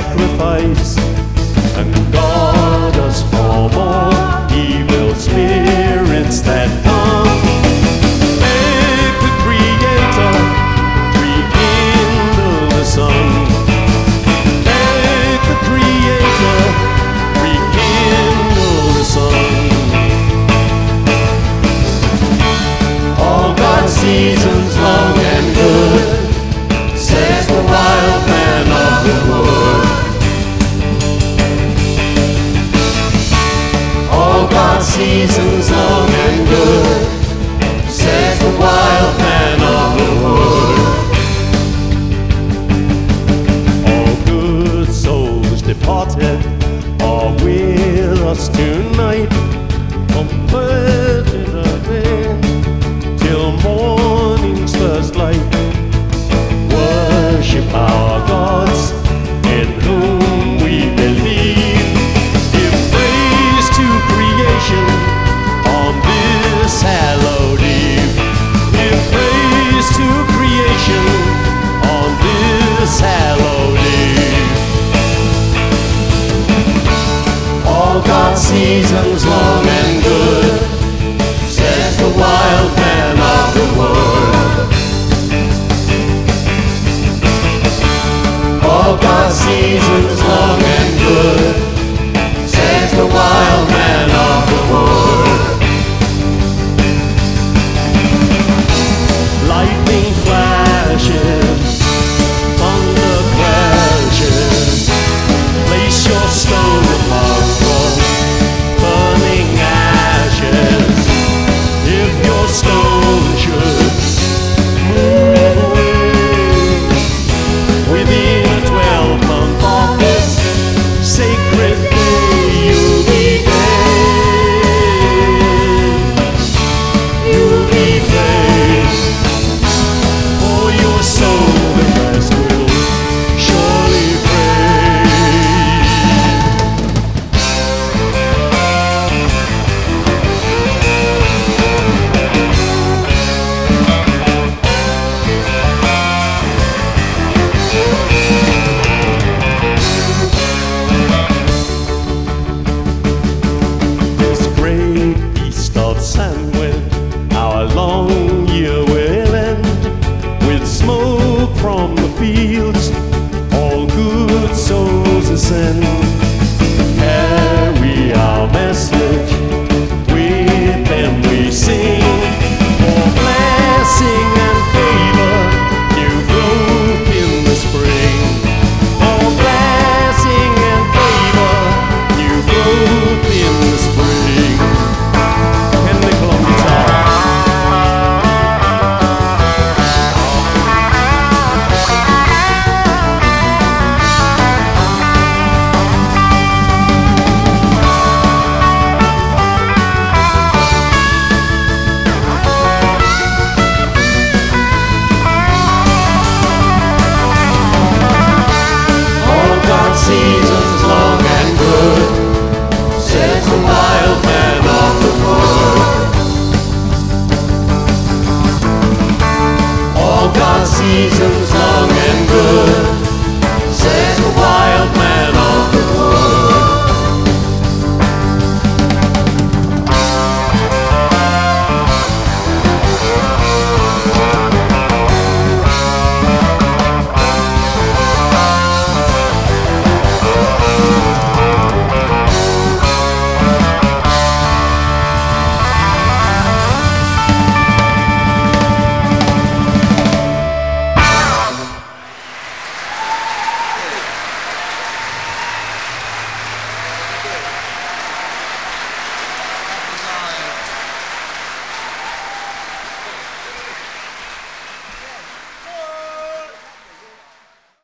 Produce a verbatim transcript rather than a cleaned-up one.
sacrifice and guard us from all evil spirits that come. Make the Creator rekindle the sun. Make the Creator rekindle the sun. All God's seasons long and good, says the wild man of the wood. All God's seasons long and good, says the wild man of the wood. All good souls departed are with us tonight, comforted again till morning's first light. Worship our gods in whom we believe. Give praise to creation on this hallowed eve. Give praise to creation on this hallowed eve. All God's seasons long and good, says the wild man of the wood. All God's seasons long and good, says the wild man of the wood. Lightning flashes, thunder crashes, place your stone among the burning ashes. If your stone should move away within a twelve month of this sacred day, you'll be dead. You'll be flayed. For your soul the rest will surely pray. This great feast of Samhain, our long year will end with smoke from the fields. All good souls ascend.